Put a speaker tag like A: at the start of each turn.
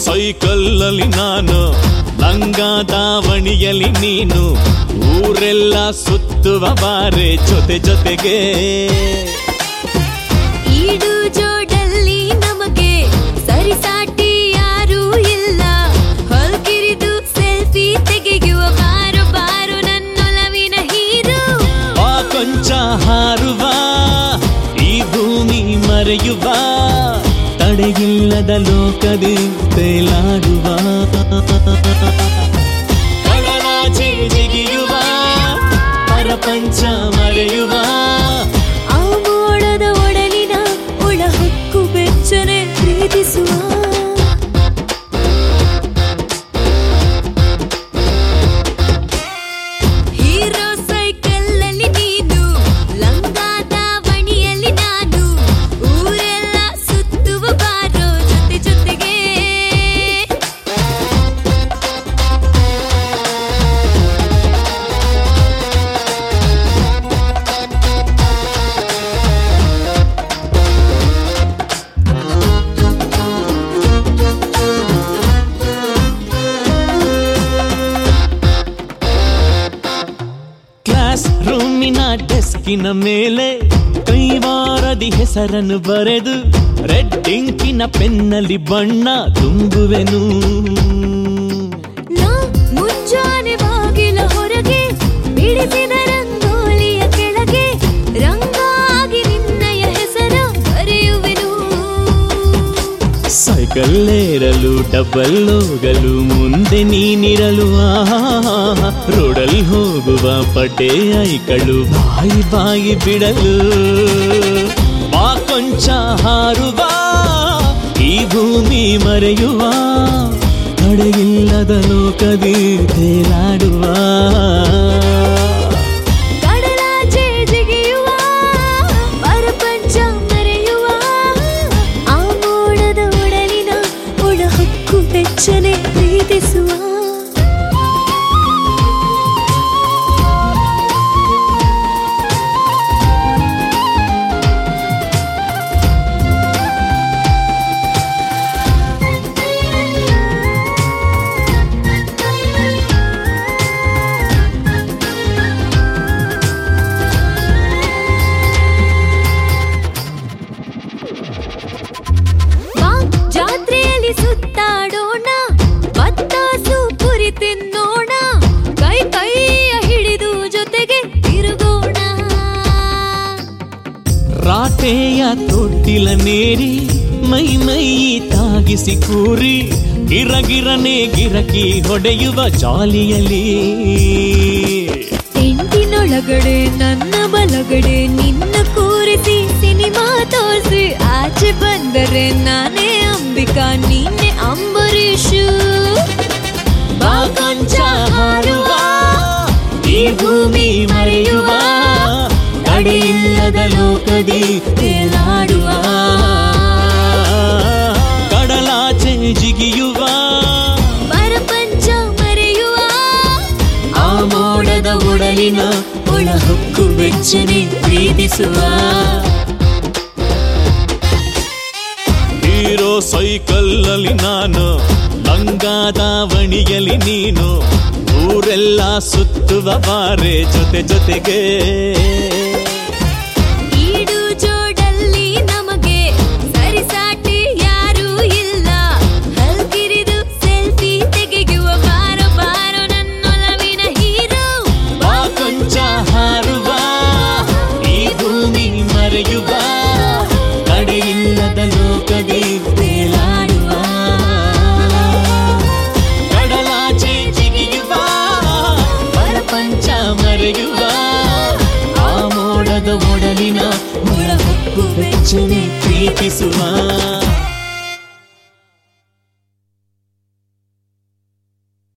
A: ಸೈಕಲ್ಲಲ್ಲಿ ನಾನು, ಲಂಗ ದಾವಣಿಯಲ್ಲಿ ನೀನು, ಊರೆಲ್ಲ ಸುತ್ತುವ ಬಾರೆ ಜೊತೆ ಜೊತೆಗೆ.
B: ಈಡು ಜೋಡಲ್ಲಿ ನಮಗೆ ಸರಿಸಾಟಿ ಯಾರೂ ಇಲ್ಲ, ಹೊಲ್ಕಿರಿದು ಸೆಲ್ಫಿ ತೆಗೆಯುವ ಬಾರು ಬಾರು ನನ್ನೊಲವಿನ ಹೀರೋ.
A: ಆ ಕೊಂಚ ಹಾರುವ ಈ ಭೂಮಿ ಮರೆಯುವ, ತಡೆಯಿಲ್ಲದ ಲೋಕದಿ ತೇಲಾಡುವ, ಕಡಲಾಚೆ ಜಿಗಿಯುವ ಪ್ರಪಂಚ ಮರೆಯುವ.
B: ಆ ಮೋಡದ ಒಡಲಿನ ಒಳ ಹೊಕ್ಕು ಬೆಚ್ಚನೆ ಪ್ರೀತಿಸುವ. ಹೀರೋ ಸೈಕಲ್ಲಲ್ಲಿ ನೀನು, ಲಂಗ ದಾವಣಿಯಲ್ಲಿ ನಾನು, ಊರೆಲ್ಲ ಸುತ್ತುವ ಬಾರೋ ಜೊತೆ ಜೊತೆಗೆ.
A: ಕ್ಲಾಸ್ ರೂಮಿನ ಡೆಸ್ಕಿನ ಮೇಲೆ ಕೈವಾರದಿ ಹೆಸರನ್ನು ಬರೆದು, ರೆಡ್ ಇಂಕಿನ ಪೆನ್ನಲ್ಲಿ ಬಣ್ಣ ತುಂಬುವೆನು.
B: ನಾ ಮುಂಜಾನೆ ಬಾಗಿಲ ಹೊರಗೆ ಬಿಡಿಸಿದ ರಂಗೋಲಿಯ ಕೆಳಗೆ, ರಂಗಾಗಿ ನಿನ್ನಯ ಹೆಸರ ಬರೆಯುವೆನು.
A: ಸೈಕಲ್ಲೇರಲು ಡಬ್ಬಲ್ ಹೋಗಲು ಮುಂದೆ ನೀನಿರಲು, ರೋಡಲ್ಲಿ ಹೋಗುವ ಪಟೆ ಐಕಳು ಬಾಯಿ ಬಾಯಿ ಬಿಡಲು. ಆ ಕೊಂಚ ಹಾರುವ ಈ ಭೂಮಿ ಮರೆಯುವ, ತಡೆಯಿಲ್ಲದ ಲೋಕದಿ ತೇಲಾಡುವ,
B: ಕಡಲಾಚೆ ಜಿಗಿಯುವ ಪ್ರಪಂಚ ಮರೆಯುವ. ಆ ಮೋಡದ ಒಡಲಿನ ಒಳ ಹೊಕ್ಕು ಬೆಚ್ಚನೆ ಪ್ರೀತಿಸುವ. ಜಾತ್ರೆಯಲ್ಲಿ ಸುತ್ತಾಡೋಣ, ಬತ್ತಾಸು ಪುರಿ ತಿನ್ನೋಣ, ಕೈ ಕೈಯ ಹಿಡಿದು ಜೊತೆಗೆ ತಿರುಗೋಣ.
A: ರಾಟೆಯ ತೊಟ್ಟಿಲ ನೇರಿ ಮೈ ಮೈ ತಾಗಿಸಿ ಕೂರಿ, ಗಿರಗಿರನೆ ಗಿರಕಿ ಹೊಡೆಯುವ ಜಾಲಿಯಲ್ಲಿ.
B: ಟೆಂಟಿನೊಳಗಡೆ ನನ್ನ ಬಲಗಡೆ ನಿನ್ನ ಕೂರಿಸಿ ಸಿನಿಮಾ ತೋರಿಸಿ, ಆಚೆ ಬಂದರೆ ನಾನೇ ಅಂಬಿಕಾ ನೀನೆ ಅಂಬರೀಷು.
A: ಬಾ ಕೊಂಚ ಹಾರುವ ಈ ಭೂಮಿ ಮರೆಯುವ, ತಡೆಯಿಲ್ಲದ ಲೋಕದಿ ತೇಲಾಡುವ, ಕಡಲಾಚೆ ಜಿಗಿಯುವ
B: ಪ್ರಪಂಚ ಮರೆಯುವ.
A: ಆ ಮೋಡದ ಒಡಲಿನ ಒಳ ಹೊಕ್ಕು ಬೆಚ್ಚನೆ ಪ್ರೀತಿಸುವ. ಹೀರೋ ಸೈಕಲ್ಲಲ್ಲಿ ನಾನು, ಲಂಗ ದಾವಣಿಯಲ್ಲಿ ನೀನು, ಊರೆಲ್ಲ ಸುತ್ತುವ ಬಾರೆ ಜೊತೆ ಜೊತೆಗೆ.
B: ಈಡು ಜೋಡಲ್ಲಿ ನಮಗೆ ಸರಿಸಾಟಿ ಯಾರೂ ಇಲ್ಲ, ಹಲ್ಕಿರಿದು ಸೆಲ್ಫಿ ತೆಗೆಯುವ ಬಾರೋ ಬಾರೋ ನನ್ನೊಲವಿನ ಹೀರೋ.
A: ಬಾ ಕೊಂಚ ಹಾರುವ ಈ ಭೂಮಿ ಮರೆಯುವ, ತಡೆಯಿಲ್ಲದ ಲೋಕದಿ ತೇಲಾಡುವ, ಕಡಲಾಚೆ ಜಿಗಿಯುವ ಪ್ರಪಂಚ ಮರೆಯುವ. ಆ ಮೋಡದ ಒಡಲಿನ ಒಳ ಹೊಕ್ಕು ಬೆಚ್ಚನೆ ಪ್ರೀತಿಸುವ.